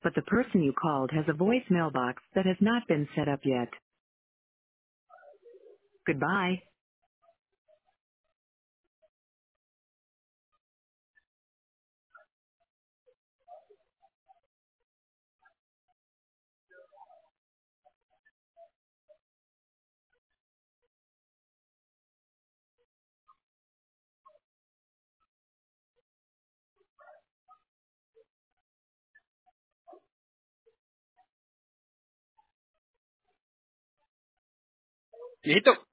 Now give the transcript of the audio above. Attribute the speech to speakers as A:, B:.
A: but the person you called has a voicemail box that has not been set up yet. Goodbye.
B: Listo.